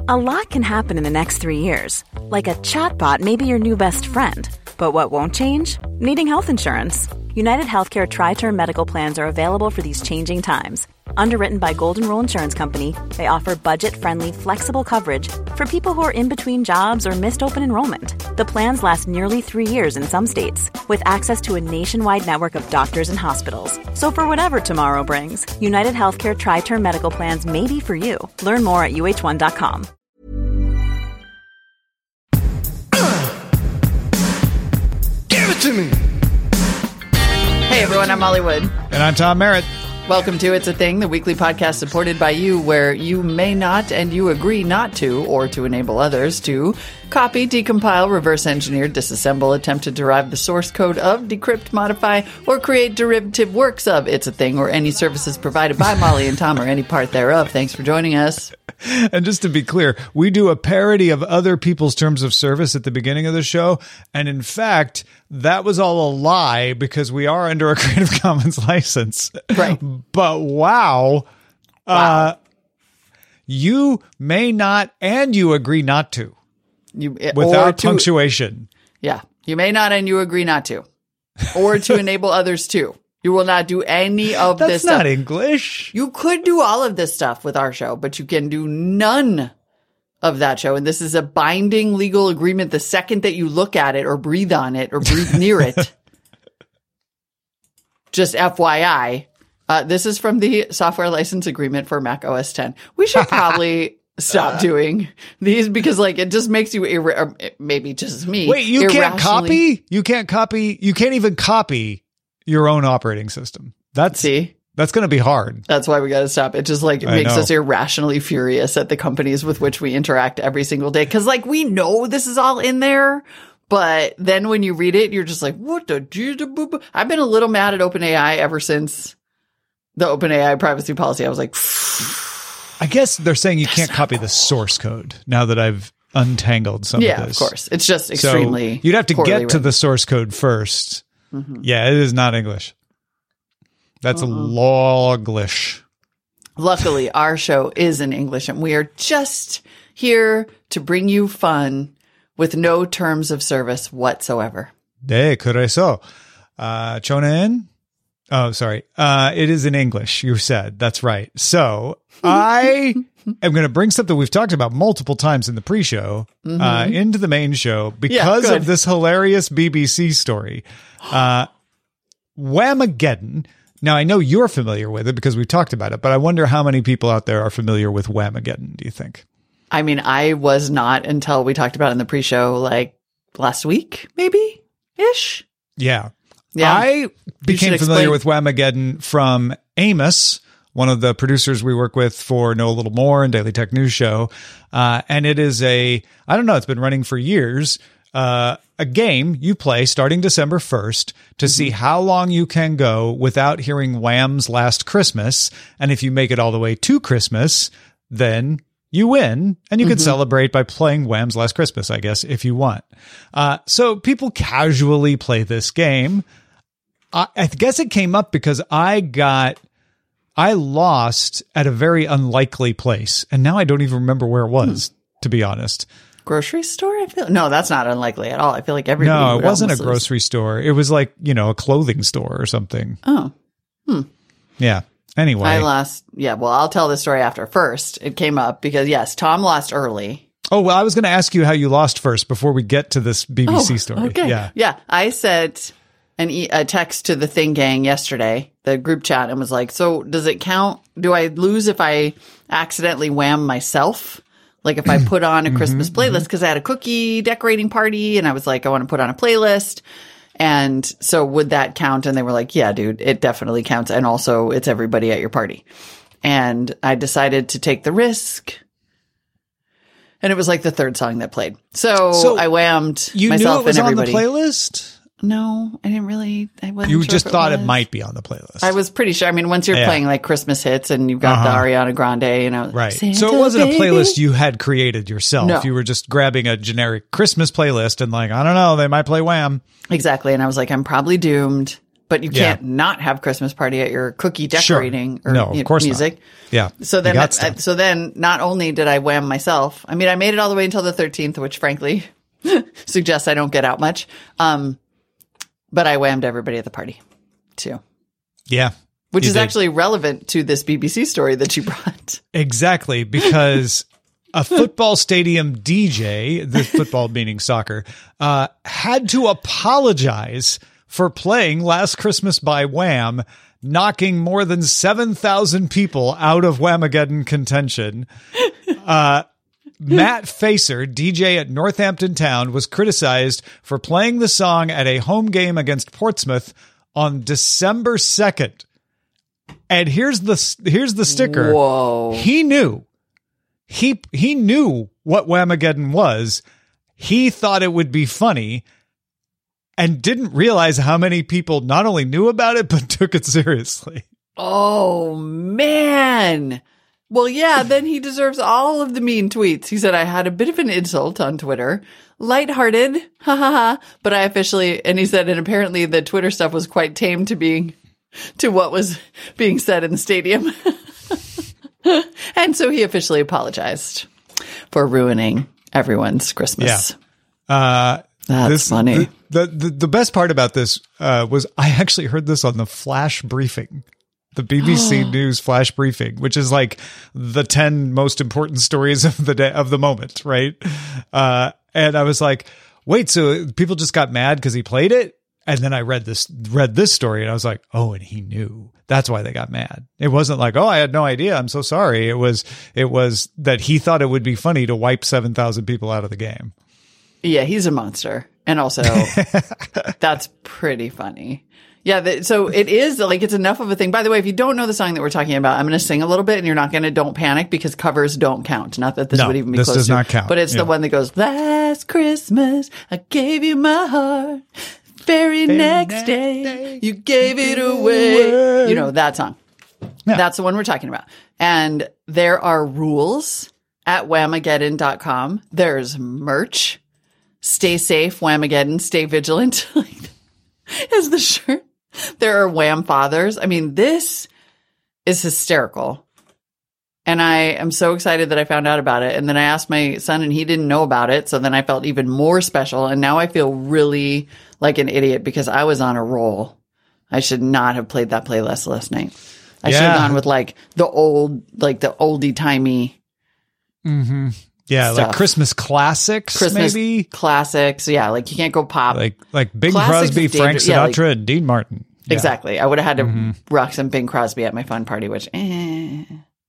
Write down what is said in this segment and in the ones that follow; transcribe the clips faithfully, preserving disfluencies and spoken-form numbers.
A lot can happen in the next three years. Like a chatbot may be your new best friend. But what won't change? Needing health insurance. United Healthcare Tri-Term Medical Plans are available for these changing times. Underwritten by Golden Rule Insurance Company, they offer budget-friendly, flexible coverage for people who are in between jobs or missed open enrollment. The plans last nearly three years in some states, with access to a nationwide network of doctors and hospitals. So for whatever tomorrow brings, United Healthcare Tri-Term Medical Plans may be for you. Learn more at U H one dot com. Give it to me! Hey everyone, I'm Molly Wood. And I'm Tom Merritt. Welcome to It's a Thing, the weekly podcast supported by you, where you may not and you agree not to, or to enable others to, copy, decompile, reverse engineer, disassemble, attempt to derive the source code of, decrypt, modify, or create derivative works of It's a Thing, or any services provided by Molly and Tom, or any part thereof. Thanks for joining us. And just to be clear, we do a parody of other people's terms of service at the beginning of the show. And in fact, that was all a lie because we are under a Creative Commons license. Right. But wow, wow. Uh, you may not and you agree not to. You, without to, punctuation. Yeah. You may not and you agree not to. Or to enable others to. You will not do any of That's this stuff. That's not English. You could do all of this stuff with our show, but you can do none of that show. And this is a binding legal agreement the second that you look at it or breathe on it or breathe near it. Just F Y I. Uh, this is from the software license agreement for Mac O S ten. We should probably stop doing these because, like, it just makes you, irra- maybe just me. Wait, you can't copy? You can't copy? You can't even copy your own operating system. That's See? That's going to be hard. That's why we got to stop. It just like it makes us irrationally furious at the companies with which we interact every single day. Cause like we know this is all in there, but then when you read it, you're just like, what the, I've been a little mad at OpenAI ever since the OpenAI privacy policy. I was like, I guess they're saying you can't copy the source code now that I've untangled some yeah, of this. Yeah, of course. It's just extremely so you'd have to get written. to the source code first. Mm-hmm. Yeah, it is not English. That's uh-uh. Loglish. Luckily, our show is in English, and we are just here to bring you fun with no terms of service whatsoever. De kureso. Uh, chonen? Oh, sorry. Uh, it is in English, you said. That's right. So I am going to bring something we've talked about multiple times in the pre-show mm-hmm. uh, into the main show because yeah, of this hilarious B B C story. Uh, Whamageddon. Now, I know you're familiar with it because we've talked about it, but I wonder how many people out there are familiar with Whamageddon, do you think? I mean, I was not until we talked about it in the pre-show, like last week, maybe ish. Yeah. Yeah. I became familiar with Whamageddon from Amos, one of the producers we work with for Know a Little More and Daily Tech News Show. Uh, and it is a, I don't know, it's been running for years. Uh, a game you play starting December first to mm-hmm. see how long you can go without hearing Wham's Last Christmas. And if you make it all the way to Christmas, then you win and you mm-hmm. can celebrate by playing Wham's Last Christmas, I guess, if you want. Uh, so people casually play this game. I, I guess it came up because I got, I lost at a very unlikely place. And now I don't even remember where it was, hmm. to be honest. Grocery store? I feel no, that's not unlikely at all. I feel like everybody. No, it wasn't a lose. grocery store. It was like, you know, a clothing store or something. Oh, hmm. Yeah. Anyway, I lost. Yeah. Well, I'll tell the story after. First, it came up because yes, Tom lost early. Oh well, I was going to ask you how you lost first before we get to this B B C oh, story. Okay. Yeah. Yeah. I sent an e- a text to the Thing Gang yesterday, the group chat, and was like, "So does it count? Do I lose if I accidentally wham myself?" Like if I put on a Christmas mm-hmm, playlist, because I had a cookie decorating party and I was like, I want to put on a playlist. And so would that count? And they were like, yeah, dude, it definitely counts. And also it's everybody at your party. And I decided to take the risk. And it was like the third song that played. So, so I whammed you myself knew it was and everybody. On the playlist? No, I didn't really. I wasn't You sure just it thought was. it might be on the playlist. I was pretty sure. I mean, once you're yeah. playing like Christmas hits and you've got uh-huh. the Ariana Grande, you know, right? Santa so it wasn't baby. a playlist you had created yourself. No. You were just grabbing a generic Christmas playlist and like, I don't know, they might play Wham. Exactly. And I was like, I'm probably doomed. but you Yeah. can't not have Christmas party at your cookie decorating Sure. or No, of you know, course not. music. Yeah. So You then, got I, stuff. so then, not only did I wham myself, I mean, I made it all the way until the thirteenth, which frankly suggests I don't get out much. Um, but I whammed everybody at the party too, Yeah. which you is did. actually relevant to this B B C story that you brought. Exactly, because a football stadium D J, the football meaning soccer, uh, had to apologize for playing Last Christmas by Wham, knocking more than seven thousand people out of Whamageddon contention. Uh, Matt Facer, D J at Northampton Town, was criticized for playing the song at a home game against Portsmouth on December second. And here's the here's the sticker. Whoa. He knew. He he knew what Whamageddon was. He thought it would be funny and didn't realize how many people not only knew about it but took it seriously. Oh, man. Well, yeah, then he deserves all of the mean tweets. He said, I had a bit of an insult on Twitter. Lighthearted. Ha ha ha. But I officially, and he said, and apparently the Twitter stuff was quite tame to being, to what was being said in the stadium. And so he officially apologized for ruining everyone's Christmas. Yeah. Uh, That's this, funny. The, the, the best part about this uh, was I actually heard this on the flash briefing. The B B C News flash briefing, which is like the ten most important stories of the day of the moment, right? Uh, and I was like, wait, so people just got mad because he played it? And then I read this read this story and I was like, oh, and he knew. That's why they got mad. It wasn't like, oh, I had no idea. I'm so sorry. It was it was that he thought it would be funny to wipe seven thousand people out of the game. Yeah, he's a monster. And also, that's pretty funny. Yeah, the, so it is like it's enough of a thing. By the way, if you don't know the song that we're talking about, I'm going to sing a little bit, and you're not going to don't panic because covers don't count. Not that this No, would even be this close does to, not count. but it's Yeah. the one that goes, "Last Christmas I gave you my heart, very next day you gave it away." You know that song. Yeah. That's the one we're talking about. And there are rules at whamageddon dot com. There's merch. Stay safe, Whamageddon. Stay vigilant. Is the shirt. There are Wham fathers. I mean, this is hysterical. And I am so excited that I found out about it. And then I asked my son and he didn't know about it. So then I felt even more special. And now I feel really like an idiot because I was on a roll. I should not have played that playlist last night. I should have Yeah. gone with like the old, like the oldie timey Mm-hmm. Yeah, Stuff. like Christmas classics, Christmas maybe classics. Yeah. Like you can't go pop. like like Bing Classics Crosby, of Frank danger- yeah, Sinatra, like- and Dean Martin. Yeah. Exactly. I would have had to rock some Bing Crosby at my fun party, which, eh.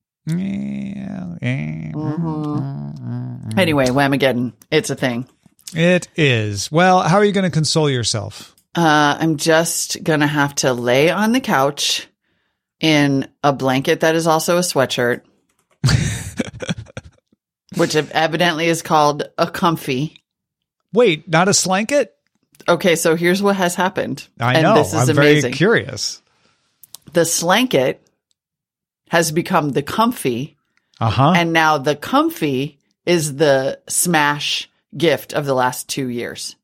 Yeah, yeah. Mm-hmm. Anyway, Whamageddon. It's a thing. It is. Well, how are you going to console yourself? Uh, I'm just going to have to lay on the couch in a blanket that is also a sweatshirt, which evidently is called a comfy. Wait, not a slanket? Okay, so here's what has happened. I and know. This is I'm amazing. very curious. The slanket has become the comfy, Uh-huh. and now the comfy is the smash gift of the last two years.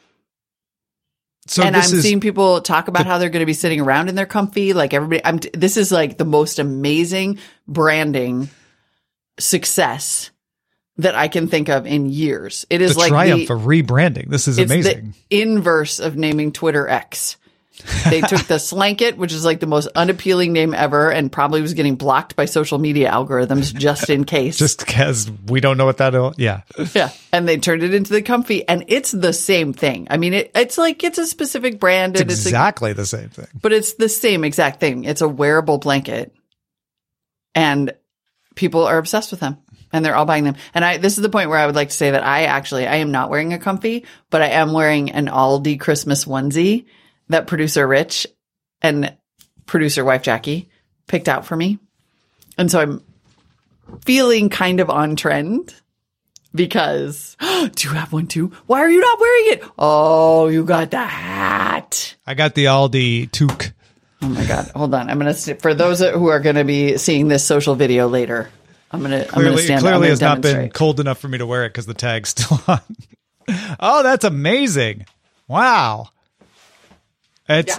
So and I'm this is seeing people talk about how they're going to be sitting around in their comfy. Like everybody, I'm, t- this is like the most amazing branding success that I can think of in years. It is the like triumph the, of rebranding. This is it's amazing. the inverse of naming Twitter X. They took the Slanket, which is like the most unappealing name ever, and probably was getting blocked by social media algorithms just in case. Just because we don't know what that is. Yeah. Yeah. And they turned it into the comfy, and it's the same thing. I mean, it, it's like it's a specific brand. It's and it's like, exactly the same thing. but it's the same exact thing. It's a wearable blanket, and people are obsessed with them, and they're all buying them. And I, this is the point where I would like to say that I actually, I am not wearing a comfy, but I am wearing an Aldi Christmas onesie that producer Rich and producer wife Jackie picked out for me. And so I'm feeling kind of on trend because, do you have one too? Why are you not wearing it? Oh, you got the hat. I got the Aldi toque. Oh my God. Hold on. I'm going to, for those who are going to be seeing this social video later, I'm going to, I'm going to Clearly, stand clearly I'm has gonna not been demonstrate. cold enough for me to wear it because the tag's still on. Oh, that's amazing. Wow. It's Yeah.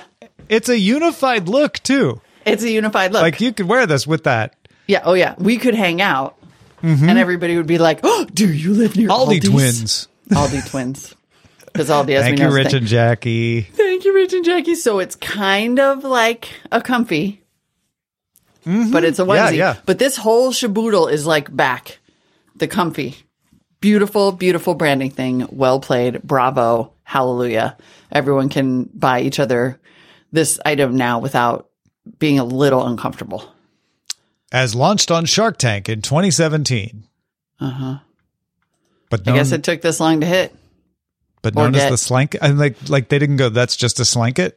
it's a unified look too. It's a unified look. Like you could wear this with that. Yeah. Oh yeah. We could hang out, mm-hmm. and everybody would be like, "Oh, do you live near Aldi Aldi's? twins?" Aldi twins. Because Aldi, as Thank we know, you, Rich thing. and Jackie. Thank you, Rich and Jackie. So it's kind of like a comfy, mm-hmm. but it's a onesie. Yeah, yeah. But this whole shaboodle is like back, the comfy. Beautiful, beautiful branding thing. Well played. Bravo. Hallelujah. Everyone can buy each other this item now without being a little uncomfortable. As launched on Shark Tank in twenty seventeen. Uh-huh. But known, I guess it took this long to hit. But known as the slank, and like like they didn't go, that's just a slanket?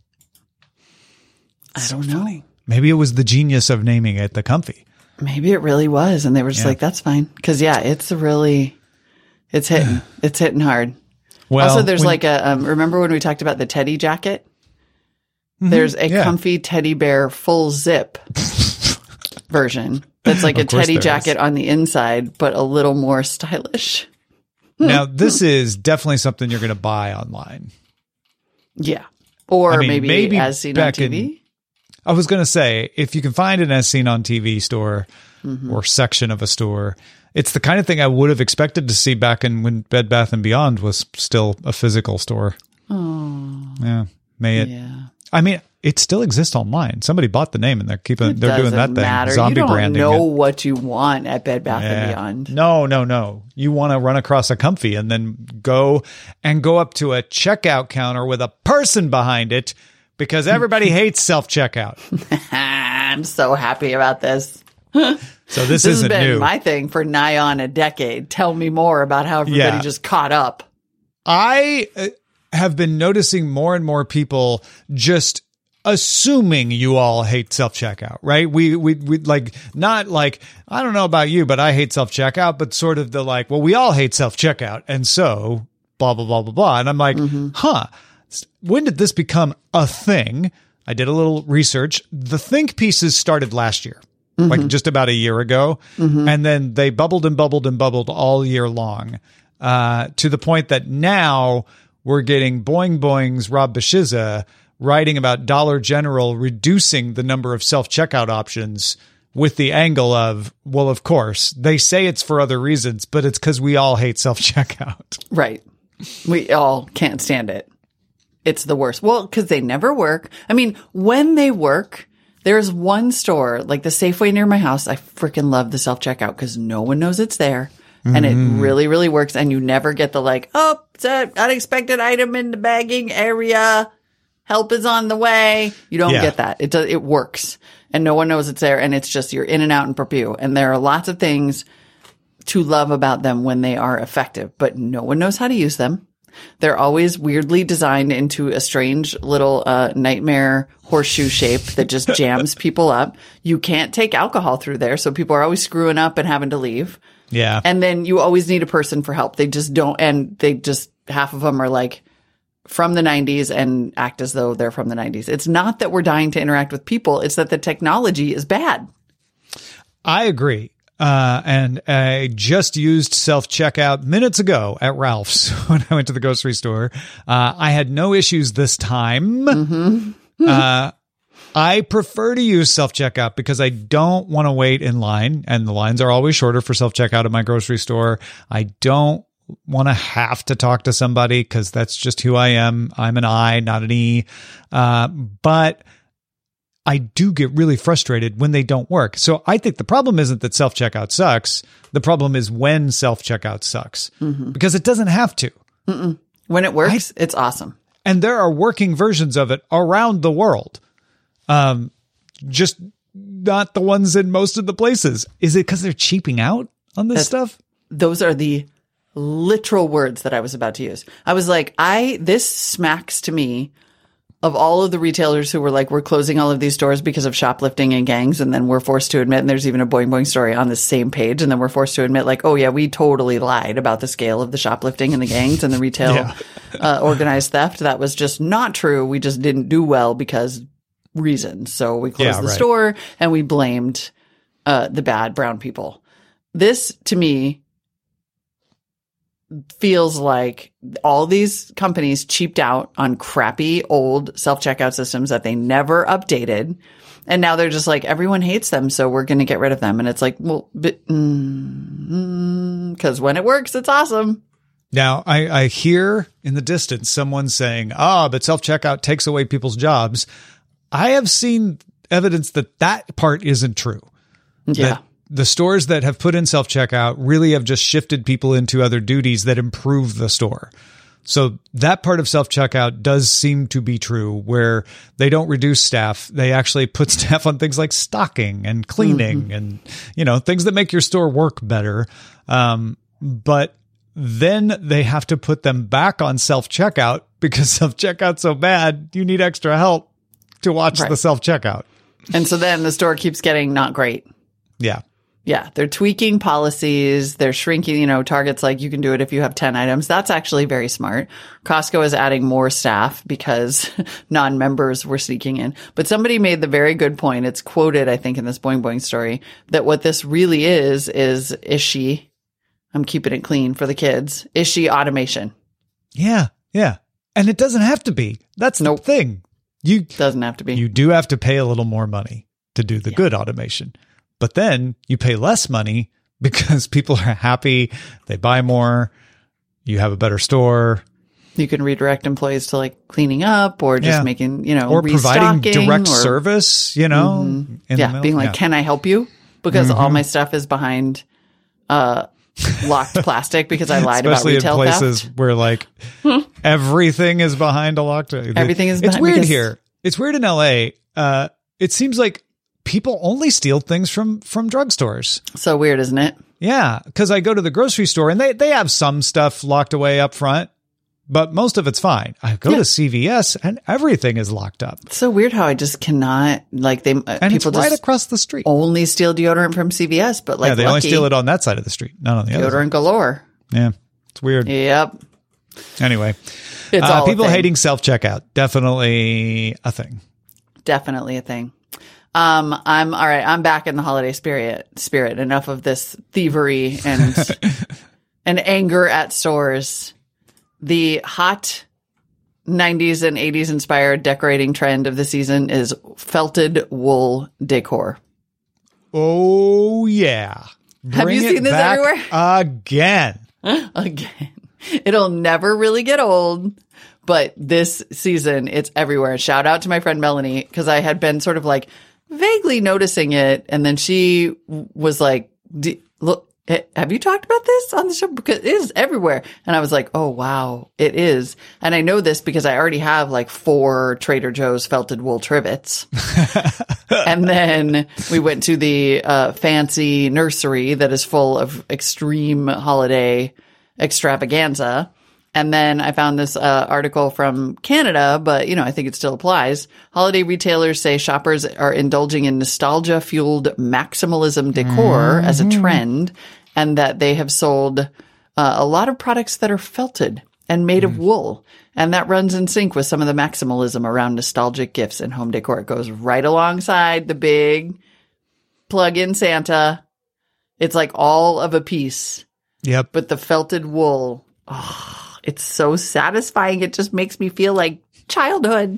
I so don't know. Funny. Maybe it was the genius of naming it the comfy. Maybe it really was. And they were just yeah. like, that's fine. Because, yeah, it's really, it's hitting. It's hitting hard. Well, also, there's when, like a, um, remember when we talked about the teddy jacket? Mm-hmm, there's a yeah. comfy teddy bear full zip version. That's like a teddy jacket is. on the inside, but a little more stylish. Now, this is definitely something you're going to buy online. Yeah. Or I mean, maybe, maybe as seen on T V. In, I was going to say, if you can find an as seen on T V store mm-hmm. or section of a store, it's the kind of thing I would have expected to see back in when Bed Bath and Beyond was still a physical store. Oh. Yeah. May it. Yeah. I mean, it still exists online. Somebody bought the name and they're keeping, it they're doing that matter. thing. Zombie you don't branding. know it. what you want at Bed Bath yeah. and Beyond. No, no, no. You want to run across a comfy and then go and go up to a checkout counter with a person behind it because everybody hates self-checkout. I'm so happy about this. So this, this isn't has been new. my thing for nigh on a decade. Tell me more about how everybody yeah. just caught up. I uh, have been noticing more and more people just assuming you all hate self-checkout, right? We, we, we like, not like, I don't know about you, but I hate self-checkout, but sort of the like, well, we all hate self-checkout. And so blah, blah, blah, blah, blah. And I'm like, mm-hmm. huh, when did this become a thing? I did a little research. The think pieces started last year, mm-hmm. like just about a year ago. Mm-hmm. And then they bubbled and bubbled and bubbled all year long, uh, to the point that now we're getting Boing Boing's Rob Bashiza writing about Dollar General reducing the number of self-checkout options with the angle of, well, of course, they say it's for other reasons, but it's because we all hate self-checkout. Right. We all can't stand it. It's the worst. Well, because they never work. I mean, when they work, there's one store, like the Safeway near my house. I freaking love the self-checkout because no one knows it's there. Mm. And it really, really works. And you never get the like, oh, it's an unexpected item in the bagging area. Help is on the way. You don't yeah. get that. It does. It works, and no one knows it's there. And it's just you're in and out in perpew. And there are lots of things to love about them when they are effective, but no one knows how to use them. They're always weirdly designed into a strange little uh, nightmare horseshoe shape that just jams people up. You can't take alcohol through there, so people are always screwing up and having to leave. Yeah, and then you always need a person for help. They just don't, and they just half of them are like from the nineties and act as though they're from the nineties. It's not that we're dying to interact with people. It's that the technology is bad. I agree. Uh, and I just used self-checkout minutes ago at Ralph's when I went to the grocery store. Uh, I had no issues this time. Mm-hmm. uh, I prefer to use self-checkout because I don't want to wait in line, and the lines are always shorter for self-checkout at my grocery store. I don't want to have to talk to somebody because that's just who I am. I'm an I, not an E. Uh, but I do get really frustrated when they don't work. So I think the problem isn't that self-checkout sucks. The problem is when self-checkout sucks mm-hmm. because it doesn't have to. Mm-mm. When it works, I, it's awesome. And there are working versions of it around the world. Um, just not the ones in most of the places. Is it because they're cheaping out on this That's, stuff? Those are the literal words that I was about to use. I was like, I, this smacks to me of all of the retailers who were like, we're closing all of these stores because of shoplifting and gangs. And then we're forced to admit, and there's even a Boing Boing story on the same page. And then we're forced to admit like, oh yeah, we totally lied about the scale of the shoplifting and the gangs and the retail yeah. uh, organized theft. That was just not true. We just didn't do well because reasons. So we closed yeah, the right. store and we blamed uh, the bad brown people. This to me, feels like all these companies cheaped out on crappy old self-checkout systems that they never updated. And now they're just like, everyone hates them, so we're going to get rid of them. And it's like, well, because mm, when it works, it's awesome. Now, I, I hear in the distance someone saying, ah, oh, but self-checkout takes away people's jobs. I have seen evidence that that part isn't true. Yeah. That the stores that have put in self-checkout really have just shifted people into other duties that improve the store. So that part of self-checkout does seem to be true, where they don't reduce staff. They actually put staff on things like stocking and cleaning mm-hmm. and, you know, things that make your store work better. Um, but then they have to put them back on self-checkout because self-checkout's so bad, you need extra help to watch right. the self-checkout. And so then the store keeps getting not great. Yeah. Yeah, they're tweaking policies. They're shrinking, you know, Target's like, you can do it if you have ten items. That's actually very smart. Costco is adding more staff because non-members were sneaking in. But somebody made the very good point. It's quoted, I think, in this Boing Boing story, that what this really is, is Ishi, I'm keeping it clean for the kids, Ishi automation. Yeah, yeah. And it doesn't have to be. That's the nope. thing. You doesn't have to be. You do have to pay a little more money to do the yeah. good automation. But then you pay less money because people are happy. They buy more. You have a better store. You can redirect employees to like cleaning up or just yeah. making, you know, or providing direct or, service, you know, mm-hmm. in yeah, the being like, yeah. can I help you? Because mm-hmm. all my stuff is behind uh, locked plastic because I lied Especially about retail in places theft. Where like everything is behind a locked. Everything is behind. It's weird because, here. It's weird in L A. Uh, it seems like people only steal things from, from drugstores. So weird, isn't it? Yeah, because I go to the grocery store and they, they have some stuff locked away up front, but most of it's fine. I go yeah. to C V S and everything is locked up. It's so weird how I just cannot, like, they, uh, and people it's right just across the street. Only steal deodorant from C V S, but like, yeah, they lucky, only steal it on that side of the street, not on the other. Deodorant galore. Yeah, it's weird. Yep. Anyway, it's uh, all people a thing. hating self-checkout, definitely a thing. Definitely a thing. Um, I'm all right. I'm back in the holiday spirit. Spirit. Enough of this thievery and and anger at stores. The hot nineties and eighties inspired decorating trend of the season is felted wool decor. Oh yeah! Bring Have you seen this everywhere? Again, again. It'll never really get old. But this season, it's everywhere. Shout out to my friend Melanie, because I had been sort of like vaguely noticing it. And then she was like, look, have you talked about this on the show? Because it is everywhere. And I was like, oh, wow, it is. And I know this because I already have like four Trader Joe's felted wool trivets. And then we went to the uh, fancy nursery that is full of extreme holiday extravaganza. And then I found this uh, article from Canada, but, you know, I think it still applies. Holiday retailers say shoppers are indulging in nostalgia-fueled maximalism decor mm-hmm. as a trend, and that they have sold uh, a lot of products that are felted and made mm. of wool. And that runs in sync with some of the maximalism around nostalgic gifts and home decor. It goes right alongside the big plug-in Santa. It's like all of a piece. Yep. But the felted wool, oh, it's so satisfying. It just makes me feel like childhood.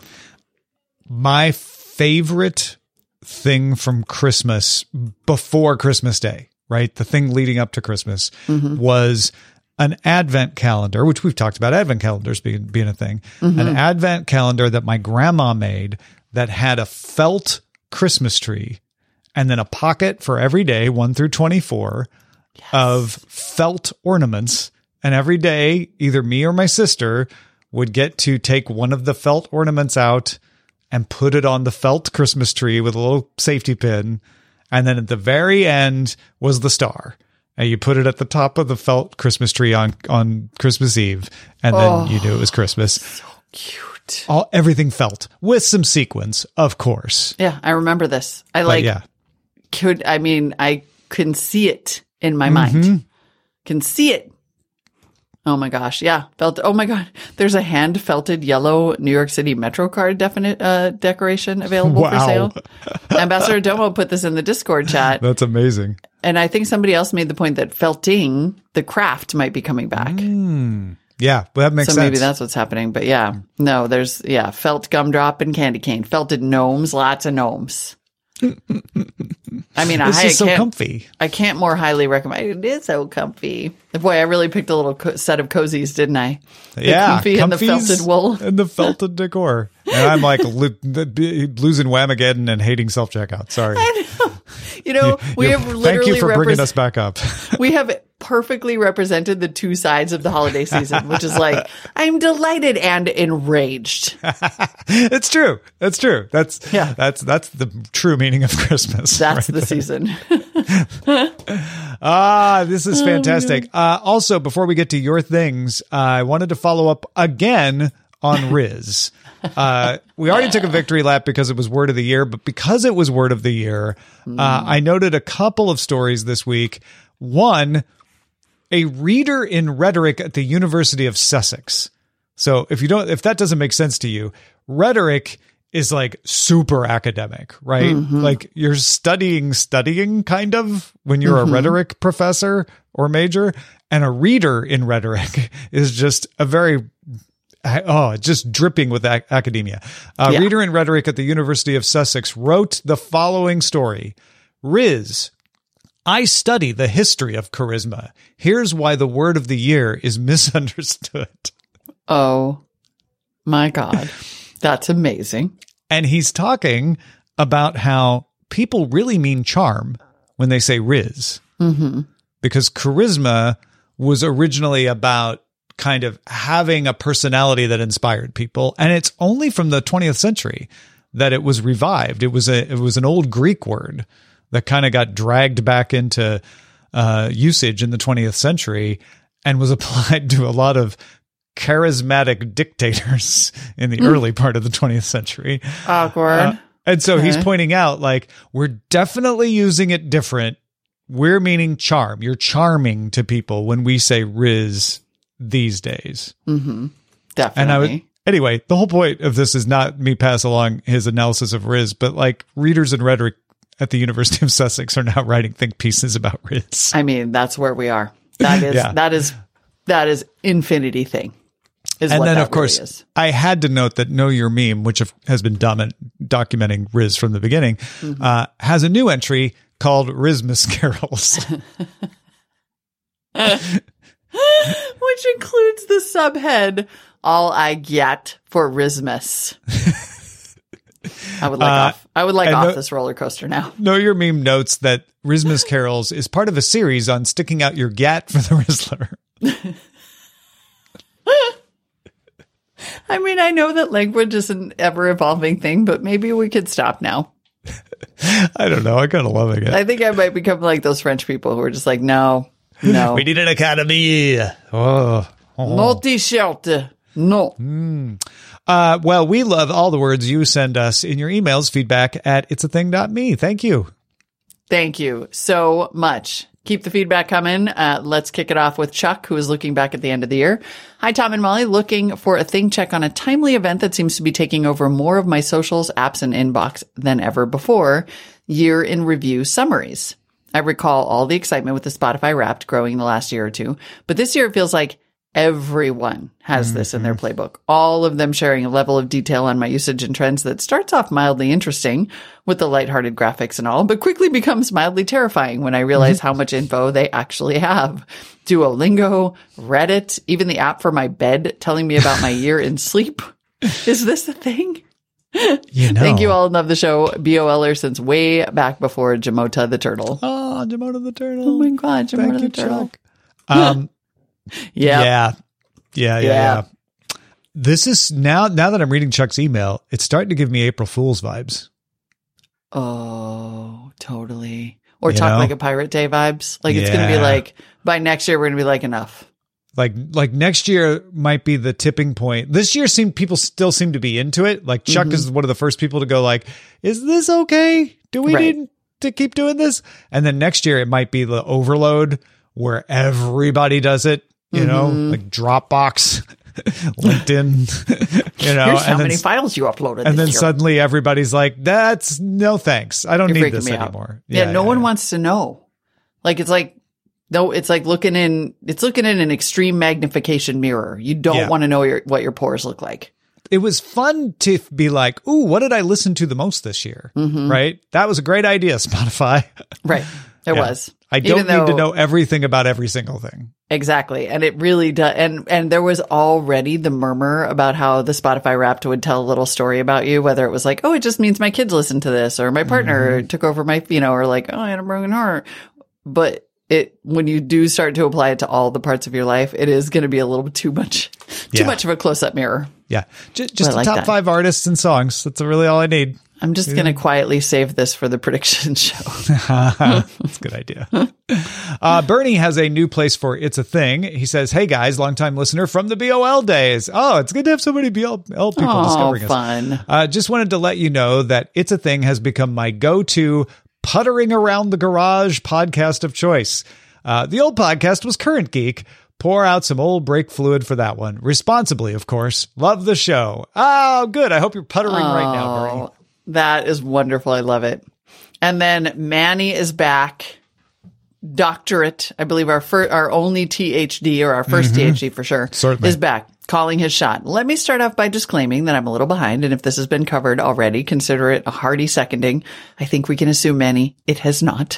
My favorite thing from Christmas before Christmas Day, right? The thing leading up to Christmas mm-hmm. was an advent calendar, which we've talked about advent calendars being, being a thing, mm-hmm. an advent calendar that my grandma made that had a felt Christmas tree and then a pocket for every day, one through twenty-four, yes. of felt ornaments. And every day, either me or my sister would get to take one of the felt ornaments out and put it on the felt Christmas tree with a little safety pin. And then at the very end was the star. And you put it at the top of the felt Christmas tree on, on Christmas Eve. And then oh, you knew it was Christmas. So cute. All, everything felt with some sequins, of course. Yeah, I remember this. I but like, yeah. could, I mean, I can see it in my mm-hmm. mind. Can see it. Oh my gosh. Yeah. Felt. Oh my God. There's a hand felted yellow New York City Metro card definite, uh, decoration available Wow. for sale. Ambassador Domo put this in the Discord chat. That's amazing. And I think somebody else made the point that felting, the craft, might be coming back. Mm. Yeah, well, that makes so sense. maybe that's what's happening. But yeah, no, there's, yeah, felt gumdrop and candy cane. Felted gnomes, lots of gnomes. I mean, This I, is so I can't, comfy. I can't more highly recommend. It is so comfy. Boy, I really picked a little co- set of cozies, didn't I? The Yeah, comfy and the comfies felted wool. and the felted decor. And I'm like lo- the- losing Whamageddon and hating self checkout. Sorry. I know. You know, we You- have literally Thank you for bringing repres- us back up. we have perfectly represented the two sides of the holiday season, which is like, I'm delighted and enraged. It's true. That's true. That's Yeah. That's that's the true meaning of Christmas. That's right the there. season. Ah, this is Oh, fantastic. Uh, also, before we get to your things, uh, I wanted to follow up again on Riz. Uh, we already took a victory lap because it was word of the year, but because it was word of the year, uh, I noted a couple of stories this week. One, a reader in rhetoric at the University of Sussex. So if you don't, if that doesn't make sense to you, rhetoric is like super academic, right? Mm-hmm. Like you're studying, studying kind of when you're Mm-hmm. a rhetoric professor or major, and a reader in rhetoric is just a very, oh, just dripping with ac- academia. A Yeah. reader in rhetoric at the University of Sussex wrote the following story. Riz, I study the history of charisma. Here's why the word of the year is misunderstood. Oh my God. That's amazing. And he's talking about how people really mean charm when they say Riz. Mm-hmm. Because charisma was originally about kind of having a personality that inspired people. And it's only from the twentieth century that it was revived. It was a it was an old Greek word that kind of got dragged back into uh, usage in the twentieth century and was applied to a lot of charismatic dictators in the mm. early part of the twentieth century. Awkward. Uh, and so okay. he's pointing out, like, we're definitely using it different. We're meaning charm. You're charming to people when we say Riz these days. Mm-hmm. Definitely. And I would, anyway, the whole point of this is not me pass along his analysis of Riz, but like readers in rhetoric at the University of Sussex are now writing think pieces about Riz. I mean, that's where we are. That is, yeah. that is, that is infinity thing. Is and what then, that of course, really is. I had to note that Know Your Meme, which has been domin- documenting Riz from the beginning, mm-hmm. uh, has a new entry called Rizmas Carols. Which includes the subhead, All I Get for Rizmas. I would like uh, off. I would like off no, this roller coaster now. Know Your Meme notes that Rizmas Carols is part of a series on sticking out your gat for the Rizzler. I mean, I know that language is an ever evolving thing, but maybe we could stop now. I don't know. I kind of loving it. I think I might become like those French people who are just like, no, no. We need an academy. Oh, oh. No t-shirt. No. Mm. Uh, well, we love all the words you send us in your emails, feedback at it's a thing dot me. Thank you. Thank you so much. Keep the feedback coming. Uh, let's kick it off with Chuck, who is looking back at the end of the year. Hi, Tom and Molly. Looking for a thing check on a timely event that seems to be taking over more of my socials, apps, and inbox than ever before. Year in review summaries. I recall all the excitement with the Spotify Wrapped growing the last year or two, but this year it feels like everyone has mm-hmm. this in their playbook. All of them sharing a level of detail on my usage and trends that starts off mildly interesting with the lighthearted graphics and all, but quickly becomes mildly terrifying when I realize how much info they actually have. Duolingo, Reddit, even the app for my bed telling me about my year in sleep. Is this a thing? You know. Thank you all. Love the show. B O L er since way back before Jamota the turtle. Oh, Jamota the turtle. Oh my God, Jamota Thank the you, turtle. Chuck. Um, yeah. yeah. Yeah. Yeah. Yeah. Yeah. This is now, now that I'm reading Chuck's email, it's starting to give me April Fool's vibes. Oh, totally. Or You talk know? like a Pirate Day vibes. Like it's going to be Yeah. like, by next year, we're going to be like, enough. Like, like next year might be the tipping point. This year seem people still seem to be into it. Like Chuck Mm-hmm. is one of the first people to go like, is this okay? Do we Right. need to keep doing this? And then next year it might be the overload where everybody does it you know, like Dropbox, LinkedIn, you know. Here's how and many then, files you uploaded. and then this year. suddenly everybody's like, that's no thanks. I don't You're need freaking this me out. anymore. Yeah, no yeah, one yeah. wants to know. Like, it's like, no, it's like looking in, it's looking in an extreme magnification mirror. You don't Yeah. want to know your, what your pores look like. It was fun to be like, ooh, what did I listen to the most this year? Mm-hmm. Right? That was a great idea, Spotify. Right. It Yeah. was. I don't Even need to though- know everything about every single thing. Exactly. And it really does. And, and there was already the murmur about how the Spotify Wrapped would tell a little story about you, whether it was like, oh, it just means my kids listen to this, or my partner Mm-hmm. took over my, you know, or like, oh, I had a broken heart. But it, when you do start to apply it to all the parts of your life, it is going to be a little bit too much, too Yeah. much of a close up mirror. Yeah. Just, just I the like top that. five artists and songs. That's really all I need. I'm just going to quietly save this for the prediction show. That's a good idea. Uh, Bernie has a new place for It's a Thing. He says, hey guys, longtime listener from the B O L days. Oh, it's good to have so many B O L people Oh, discovering us. fun. Uh, just wanted to let you know that It's a Thing has become my go-to puttering around the garage podcast of choice. Uh, the old podcast was Current Geek. Pour out some old brake fluid for that one. Responsibly, of course. Love the show. Oh, good. I hope you're puttering right now, Bernie. Oh, that is wonderful. I love it. And then Manny is back. Doctorate, I believe our fir- our only T H D, or our first T H D for sure, Certainly. is back, calling his shot. Let me start off by disclaiming that I'm a little behind, and if this has been covered already, consider it a hearty seconding. I think we can assume, Manny, it has not.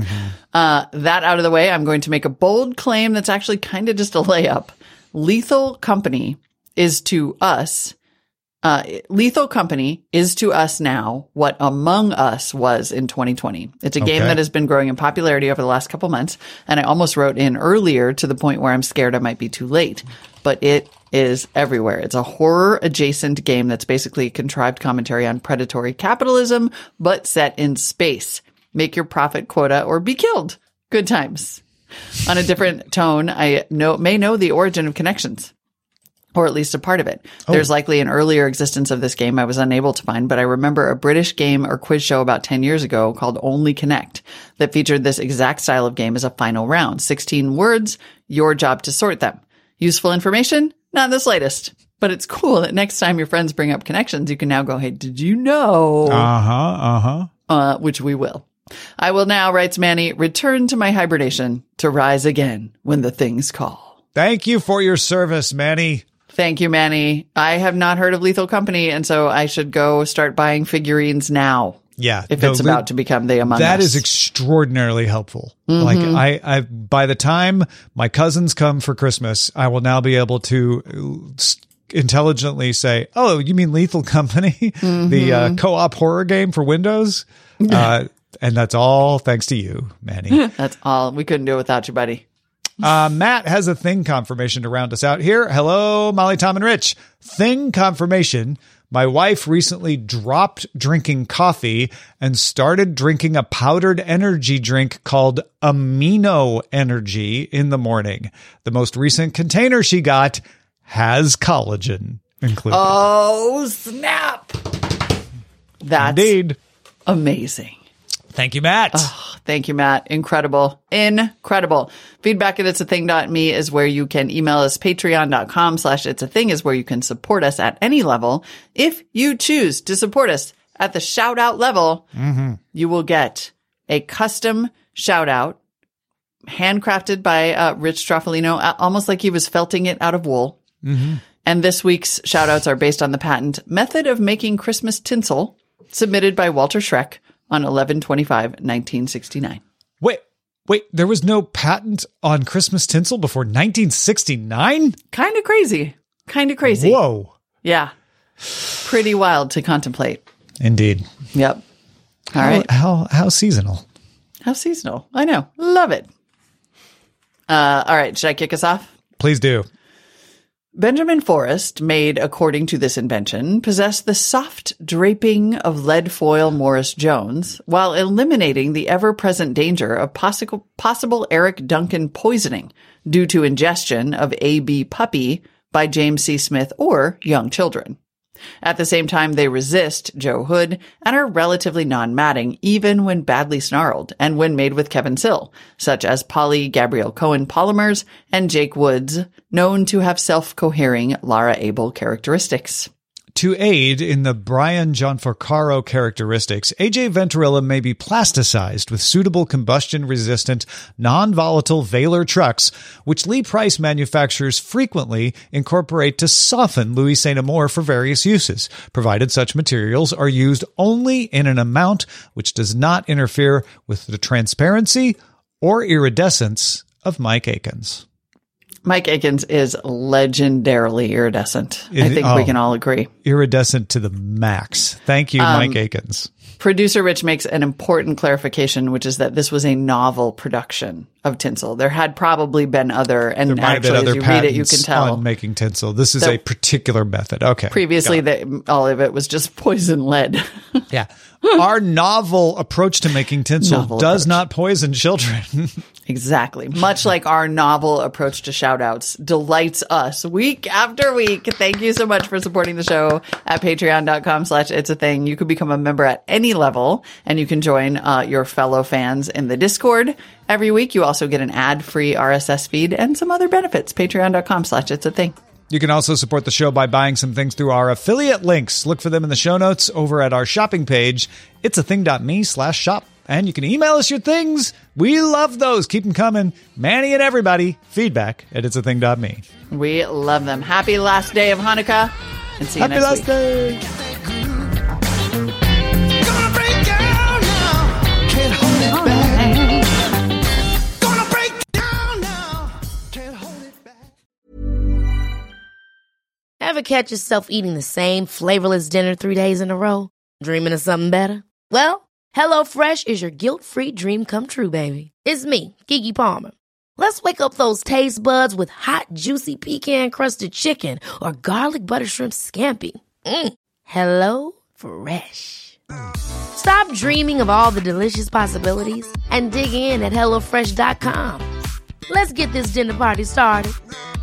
Uh, that out of the way, I'm going to make a bold claim that's actually kind of just a layup. Lethal Company is to us, uh, Lethal Company is to us now what Among Us was in twenty twenty. It's a game Okay. that has been growing in popularity over the last couple months, and I almost wrote in earlier to the point where I'm scared I might be too late, but it is everywhere. It's a horror adjacent game that's basically a contrived commentary on predatory capitalism, but set in space. Make your profit quota or be killed. Good times. On a different tone, I know may know the origin of Connections, or at least a part of it. There's likely an earlier existence of this game I was unable to find, but I remember a British game or quiz show about ten years ago called Only Connect that featured this exact style of game as a final round. sixteen words, your job to sort them. Useful information? Not the slightest. But it's cool that next time your friends bring up Connections, you can now go, hey, did you know? Uh-huh, uh-huh. Uh, which we will. I will now, writes Manny, return to my hibernation to rise again when the things call. Thank you for your service, Manny. Thank you, Manny. I have not heard of Lethal Company, and so I should go start buying figurines now. Yeah. If no, it's le- about to become the Among That Us. is extraordinarily helpful. Mm-hmm. Like I, I, by the time my cousins come for Christmas, I will now be able to uh, s- intelligently say, "Oh, you mean Lethal Company, Mm-hmm. the uh, co-op horror game for Windows?" uh, and that's all thanks to you, Manny. That's all. We couldn't do it without you, buddy. Uh, Matt has a thing confirmation to round us out here. Hello, Molly, Tom, and Rich. Thing confirmation. My wife recently dropped drinking coffee and started drinking a powdered energy drink called Amino Energy in the morning. The most recent container she got has collagen included. Oh, snap. That's Indeed. amazing. Thank you, Matt. Thank you, Matt. Incredible. Incredible. Feedback at it's a thing dot me is where you can email us. Patreon.com slash it's a thing is where you can support us at any level. If you choose to support us at the shout out level, you will get a custom shout out handcrafted by uh, Rich Stroffolino, uh, almost like he was felting it out of wool. And this week's shout outs are based on the patent Method of Making Christmas Tinsel, submitted by Walter Schreck on eleven twenty-five nineteen sixty-nine. Wait, wait, there was no patent on Christmas tinsel before nineteen sixty-nine? Kind of crazy. Kind of crazy. Whoa. Yeah. Pretty wild to contemplate. Indeed. Yep. All How, right. how, how seasonal. How seasonal. I know. Love it. Uh, all right. Should I kick us off? Please do. Benjamin Forrest, made according to this invention, possessed the soft draping of lead foil Morris Jones while eliminating the ever-present danger of possible, possible Eric Duncan poisoning due to ingestion of A B puppy by James C. Smith or young children. At the same time, they resist Joe Hood and are relatively non-matting, even when badly snarled and when made with Kevin Sill, such as Polly Gabrielle Cohen polymers and Jake Woods, known to have self-cohering Lara Abel characteristics. To aid in the Brian Gianforcaro characteristics, A J Venturilla may be plasticized with suitable combustion-resistant, non-volatile Vayler trucks, which Lee Price manufacturers frequently incorporate to soften Louis Saint Amour for various uses, provided such materials are used only in an amount which does not interfere with the transparency or iridescence of Mike Akins. Mike Akins is legendarily iridescent. It, I think oh, we can all agree. Iridescent to the max. Thank you, um, Mike Akins. Producer Rich makes an important clarification, which is that this was a novel production of tinsel. There had probably been other, and there actually, been other as you read it, you can tell. On making tinsel. This is a particular method. Okay. Previously, the, all of it was just poison lead. Yeah. Our novel approach to making tinsel Novel does approach. not poison children. Exactly. Much like our novel approach to shout-outs delights us week after week. Thank you so much for supporting the show at patreon.com slash it's a thing. You could become a member at any level, and you can join uh, your fellow fans in the Discord. Every week, you also get an ad-free R S S feed and some other benefits. Patreon.com slash it's a thing. You can also support the show by buying some things through our affiliate links. Look for them in the show notes over at our shopping page, itsathing.me slash shop. And you can email us your things. We love those. Keep them coming. Manny and everybody, feedback at itsathing.me. We love them. Happy last day of Hanukkah, and see you Happy next last week. day. Gonna break down now. Can't hold it back. Gonna break down now. Can't hold it back. Ever catch yourself eating the same flavorless dinner three days in a row? Dreaming of something better? Well, HelloFresh is your guilt-free dream come true, baby. It's me, Keke Palmer. Let's wake up those taste buds with hot, juicy pecan-crusted chicken or garlic butter shrimp scampi. Mm. Hello Fresh. Stop dreaming of all the delicious possibilities and dig in at hello fresh dot com. Let's get this dinner party started.